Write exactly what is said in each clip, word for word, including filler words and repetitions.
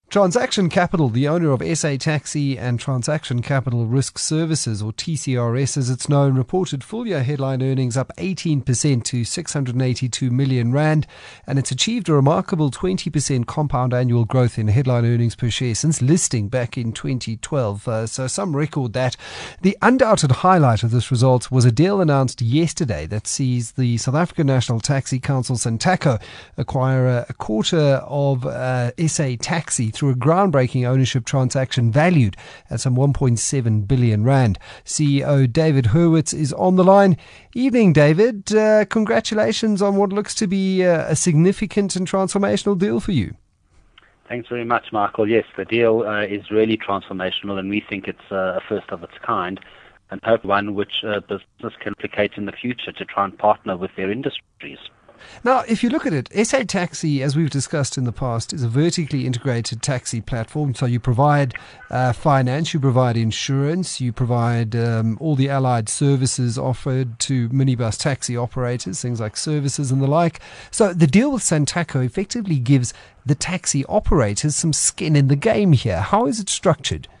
Transaction Capital, the owner of S A Taxi and Transaction Capital Risk Services, or T C R S as it's known, reported full-year headline earnings up eighteen percent to six hundred eighty-two million rand, and it's achieved a remarkable twenty percent compound annual growth in headline earnings per share since listing back in twenty twelve. Uh, so some record that. The undoubted highlight of this result was a deal announced yesterday that sees the South African National Taxi Council, Santaco, acquire a, a quarter of uh, S A Taxi through a groundbreaking ownership transaction valued at some one point seven billion rand. C E O David Hurwitz is on the line. Evening, David. Uh, congratulations on what looks to be uh, a significant and transformational deal for you. Thanks very much, Michael. Yes, the deal uh, is really transformational, and we think it's uh, a first of its kind, and hope one which uh, business can replicate in the future to try and partner with their industries. Now, if you look at it, S A Taxi, as we've discussed in the past, is a vertically integrated taxi platform. So you provide uh, finance, you provide insurance, you provide um, all the allied services offered to minibus taxi operators, things like services and the like. So the deal with Santaco effectively gives the taxi operators some skin in the game here. How is it structured?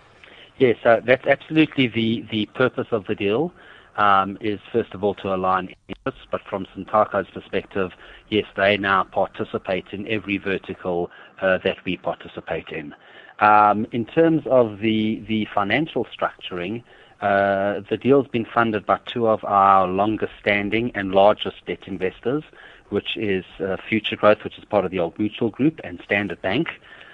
Yes, uh, that's absolutely the, the purpose of the deal. Um, is first of all to align interests, but from Santaco's perspective, yes, they now participate in every vertical uh, that we participate in. Um, in terms of the, the financial structuring, uh, the deal's been funded by two of our longest standing and largest debt investors, which is uh, Future Growth, which is part of the Old Mutual Group, and Standard Bank.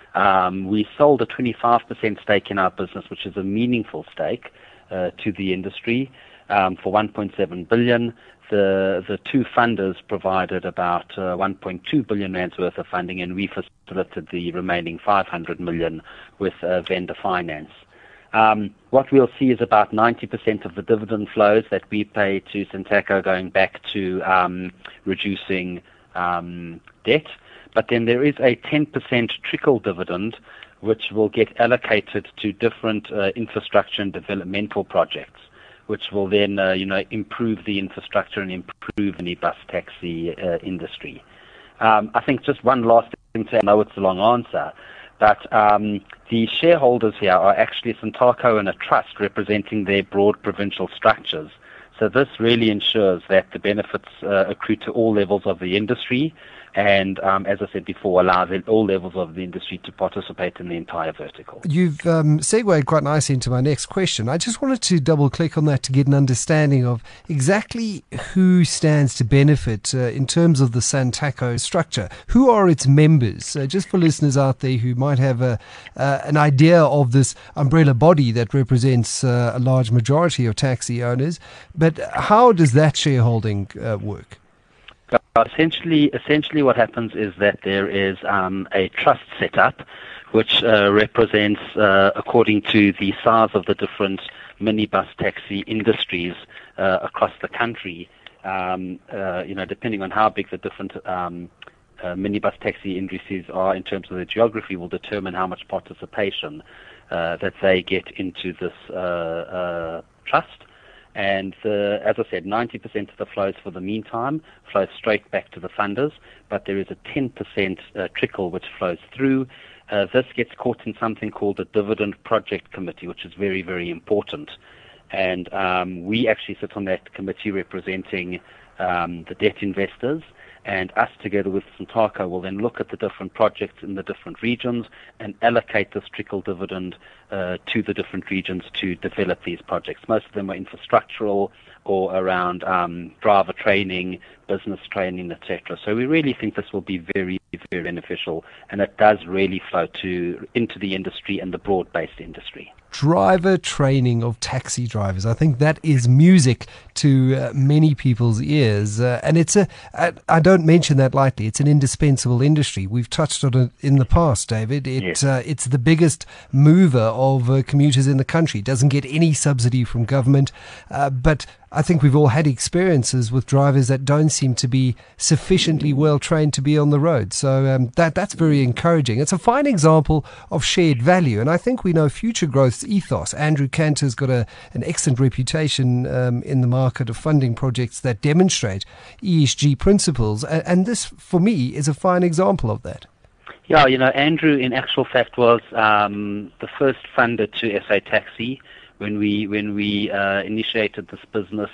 Um, we sold a twenty-five percent stake in our business, which is a meaningful stake uh, to the industry. Um, for one point seven billion, the the two funders provided about uh, one point two billion rands worth of funding, and we facilitated the remaining five hundred million with uh, vendor finance. Um, what we'll see is about ninety percent of the dividend flows that we pay to Santaco going back to um, reducing um, debt, but then there is a ten percent trickle dividend which will get allocated to different uh, infrastructure and developmental projects, which will then, uh, you know, improve the infrastructure and improve the bus taxi uh, industry. Um, I think just one last thing to say, I know it's a long answer, but um, the shareholders here are actually Santaco and a trust representing their broad provincial structures. So this really ensures that the benefits uh, accrue to all levels of the industry, and um, as I said before, allows all levels of the industry to participate in the entire vertical. You've um, segued quite nicely into my next question. I just wanted to double click on that to get an understanding of exactly who stands to benefit uh, in terms of the Santaco structure. Who are its members? Uh, just for listeners out there who might have a, uh, an idea of this umbrella body that represents uh, a large majority of taxi owners, but how does that shareholding uh, work? Essentially, essentially what happens is that there is um, a trust set up which uh, represents, uh, according to the size of the different minibus taxi industries uh, across the country, um, uh, you know, depending on how big the different um, uh, minibus taxi industries are in terms of the geography, will determine how much participation uh, that they get into this uh, uh, trust. And the, as I said, ninety percent of the flows for the meantime flows straight back to the funders, but there is a ten percent uh, trickle which flows through. Uh, this gets caught in something called the Dividend Project Committee, which is very, very important. And um, we actually sit on that committee representing um, the debt investors, and us together with Santaco will then look at the different projects in the different regions and allocate this trickle dividend uh, to the different regions to develop these projects. Most of them are infrastructural or around um, driver training, business training, et cetera. So we really think this will be very, very beneficial, and it does really flow to into the industry and the broad-based industry. Driver training of taxi drivers. I think that is music to uh, many people's ears. Uh, and it's a, I, I don't mention that lightly, it's an indispensable industry. We've touched on it in the past, David. It, Yes. uh, it's the biggest mover of uh, commuters in the country. It doesn't get any subsidy from government, uh, but I think we've all had experiences with drivers that don't seem to be sufficiently well trained to be on the road. So um, that that's very encouraging. It's a fine example of shared value, and I think we know Future Growth's ethos. Andrew Cantor's got a an excellent reputation um, in the market of funding projects that demonstrate E S G principles, and, and this, for me, is a fine example of that. Yeah, you know, Andrew, in actual fact, was um, the first funder to S A Taxi when we when we uh, initiated this business.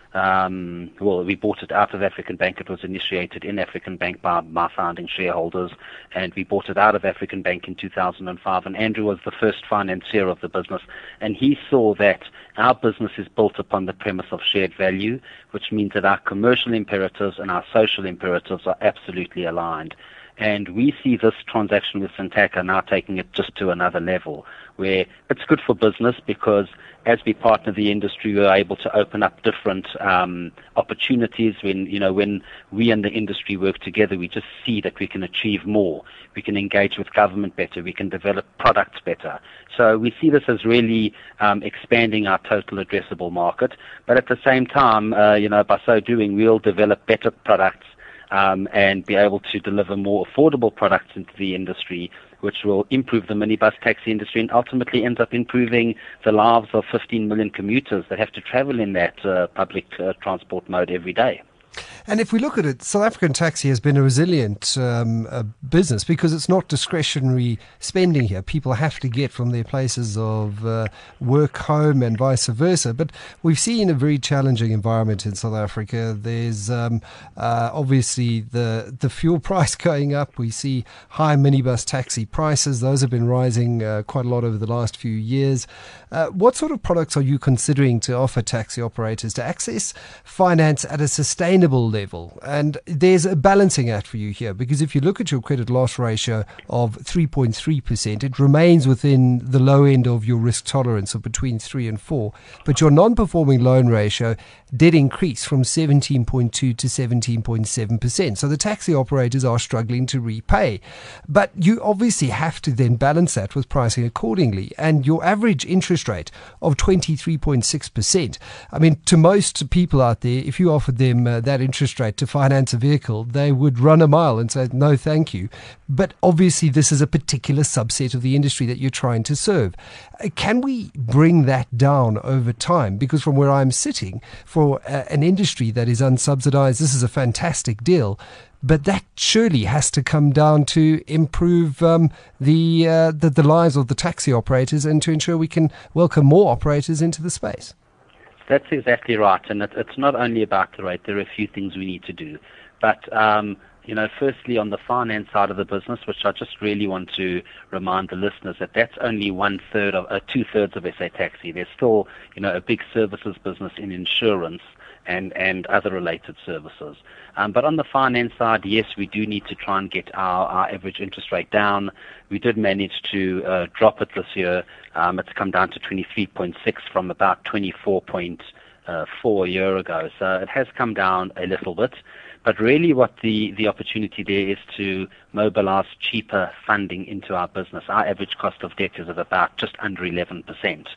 Um, well, we bought it out of African Bank. It was initiated in African Bank by my founding shareholders, and we bought it out of African Bank in two thousand five. And Andrew was the first financier of the business, and he saw that our business is built upon the premise of shared value, which means that our commercial imperatives and our social imperatives are absolutely aligned. And we see this transaction with Santaco now taking it just to another level, where it's good for business because as we partner the industry, we're able to open up different um, opportunities. When you know when we and the industry work together, we just see that we can achieve more. We can engage with government better. We can develop products better. So we see this as really um, expanding our total addressable market. But at the same time, uh, you know, by so doing, we'll develop better products. Um, and be able to deliver more affordable products into the industry, which will improve the minibus taxi industry and ultimately ends up improving the lives of fifteen million commuters that have to travel in that uh, public uh, transport mode every day. And if we look at it, South African Taxi has been a resilient um, uh, business because it's not discretionary spending here. People have to get from their places of uh, work home and vice versa. But we've seen a very challenging environment in South Africa. There's um, uh, obviously the, the fuel price going up. We see high minibus taxi prices. Those have been rising uh, quite a lot over the last few years. Uh, what sort of products are you considering to offer taxi operators to access finance at a sustainable level? And there's a balancing act for you here, because if you look at your credit loss ratio of three point three percent, it remains within the low end of your risk tolerance of between three and four. But your non-performing loan ratio did increase from seventeen point two to seventeen point seven percent. So the taxi operators are struggling to repay. But you obviously have to then balance that with pricing accordingly. And your average interest rate of twenty-three point six percent. I mean, to most people out there, if you offered them uh, that interest rate to finance a vehicle, they would run a mile and say, no, thank you. But obviously, this is a particular subset of the industry that you're trying to serve. Uh, can we bring that down over time? Because from where I'm sitting, for uh, an industry that is unsubsidized, this is a fantastic deal. But that surely has to come down to improve um, the, uh, the the lives of the taxi operators and to ensure we can welcome more operators into the space. That's exactly right, and it, it's not only about the rate. There are a few things we need to do. But, um, you know, firstly, on the finance side of the business, which I just really want to remind the listeners that that's only one-third of, uh, two-thirds of S A Taxi. There's still, you know, a big services business in insurance and, and other related services. Um, but on the finance side, yes, we do need to try and get our, our average interest rate down. We did manage to uh, drop it this year. Um, it's come down to twenty-three point six from about twenty-four point four a year ago. So it has come down a little bit. But really what the, the opportunity there is to mobilize cheaper funding into our business. Our average cost of debt is at about just under eleven percent.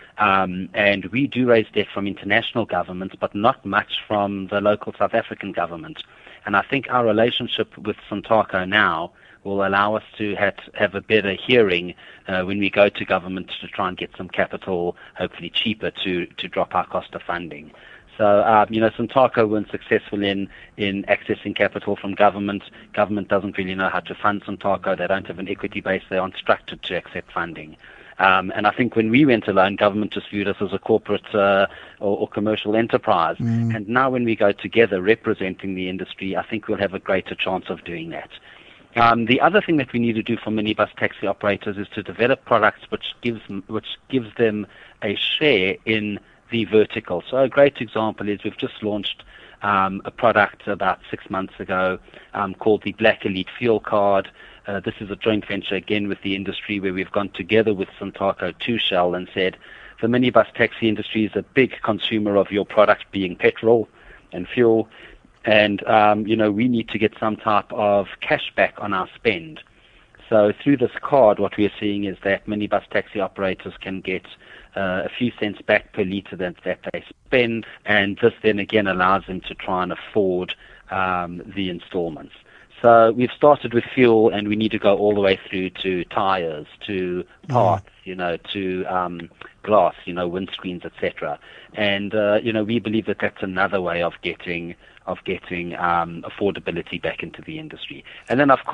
Um, and we do raise debt from international governments, but not much from the local South African government. And I think our relationship with Santaco now will allow us to have, have a better hearing uh, when we go to government to try and get some capital, hopefully cheaper, to, to drop our cost of funding. So, um, you know, Santaco weren't successful in, in accessing capital from government. Government doesn't really know how to fund Santaco. They don't have an equity base. They aren't structured to accept funding. Um, and I think when we went alone, government just viewed us as a corporate uh, or, or commercial enterprise. Mm. And now when we go together representing the industry, I think we'll have a greater chance of doing that. Um, the other thing that we need to do for minibus taxi operators is to develop products which gives which gives them a share in the vertical. So a great example is we've just launched um, a product about six months ago um, called the Black Elite Fuel Card. Uh, this is a joint venture, again, with the industry where we've gone together with Santaco to Shell and said, the minibus taxi industry is a big consumer of your product, being petrol and fuel, and, um, you know, we need to get some type of cash back on our spend. So through this card, what we're seeing is that minibus taxi operators can get uh, a few cents back per litre that, that they spend, and this then again allows them to try and afford um, the installments. So we've started with fuel, and we need to go all the way through to tires, to parts, mm. you know, to um, glass, you know, windscreens, et cetera. And uh, you know, we believe that that's another way of getting of getting um, affordability back into the industry. And then, of course,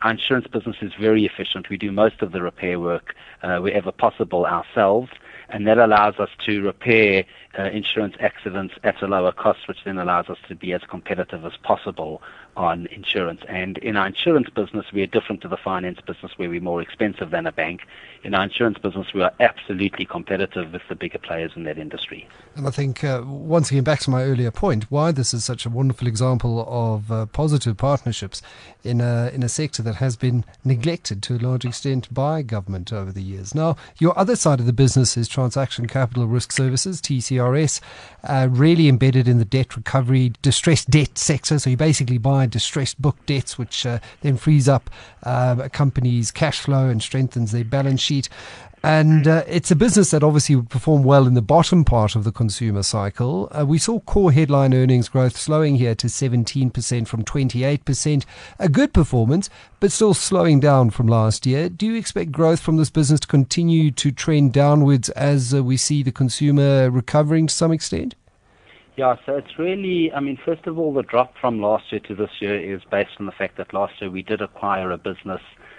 Our insurance business is very efficient. We do most of the repair work uh, wherever possible ourselves, and that allows us to repair uh, insurance accidents at a lower cost, which then allows us to be as competitive as possible on insurance. And in our insurance business, we are different to the finance business where we're more expensive than a bank. In our insurance business, we are absolutely competitive with the bigger players in that industry. And I think, uh, once again, back to my earlier point, why this is such a wonderful example of uh, positive partnerships in a, in a sector that has been neglected to a large extent by government over the years. Now, your other side of the business is Transaction Capital Risk Services, T C R S, uh, really embedded in the debt recovery, distressed debt sector. So you basically buy distressed book debts, which uh, then frees up uh, a company's cash flow and strengthens their balance sheet. And uh, it's a business that obviously would perform well in the bottom part of the consumer cycle. Uh, we saw core headline earnings growth slowing here to seventeen percent from twenty-eight percent. A good performance, but still slowing down from last year. Do you expect growth from this business to continue to trend downwards as uh, we see the consumer recovering to some extent? Yeah, so it's really, I mean, first of all, the drop from last year to this year is based on the fact that last year we did acquire a business,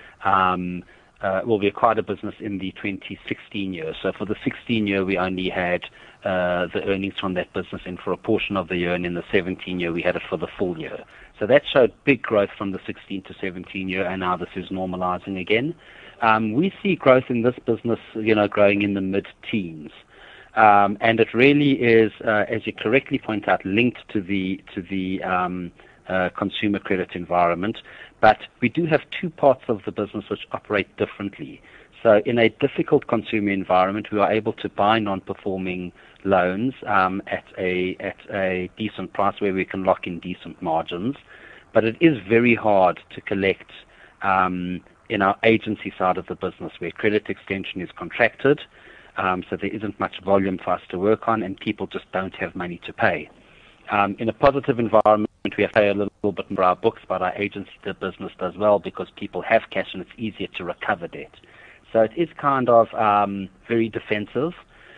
um, uh, well, we acquired a business in the twenty sixteen year. So for the sixteen year, we only had uh, the earnings from that business in for a portion of the year, and in the seventeen year, we had it for the full year. So that showed big growth from the sixteen to seventeen year, and now this is normalizing again. Um, we see growth in this business, you know, growing in the mid-teens. Um, and it really is, uh, as you correctly point out, linked to the to the um, uh, consumer credit environment. But we do have two parts of the business which operate differently. So in a difficult consumer environment, we are able to buy non-performing loans um, at a at a decent price where we can lock in decent margins. But it is very hard to collect um, in our agency side of the business, where credit extension is contracted. Um, so there isn't much volume for us to work on, and people just don't have money to pay. Um, in a positive environment, we have to pay a little bit more our books, but our agency business does well because people have cash and it's easier to recover debt. So it is kind of um, very defensive.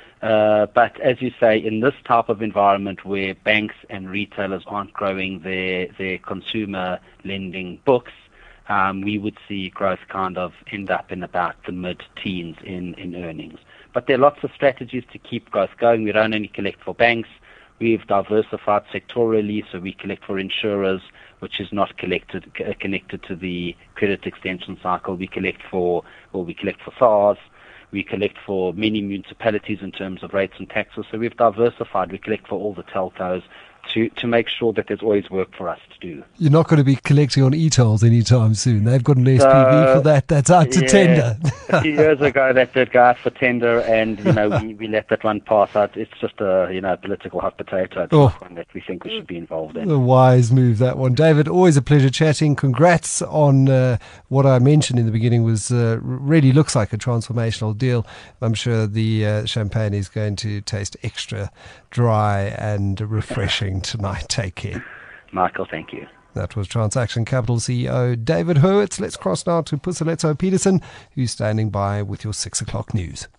Uh, but as you say, in this type of environment where banks and retailers aren't growing their, their consumer lending books, um, we would see growth kind of end up in about the mid-teens in, in earnings. But there are lots of strategies to keep growth going. We don't only collect for banks. We've diversified sectorally, so we collect for insurers, which is not collected c- connected to the credit extension cycle. We collect for, well, we collect for S A R S. We collect for many municipalities in terms of rates and taxes. So we've diversified. We collect for all the telcos to, to make sure that there's always work for us to do. You're not going to be collecting on e-tolls anytime soon. They've got an S P V so, for that. That's out to yeah, tender. A few years ago, that did go out for tender, and you know we, we let that one pass out. It's just a you know political hot potato. It's oh. not one that we think we should be involved in. A wise move, that one. David, always a pleasure chatting. Congrats on uh, what I mentioned in the beginning was uh, really looks like a transformational deal. I'm sure the uh, champagne is going to taste extra dry and refreshing tonight. Take care. Michael, thank you. That was Transaction Capital C E O David Hurwitz. Let's cross now to Puseletso Peterson, who's standing by with your six o'clock news.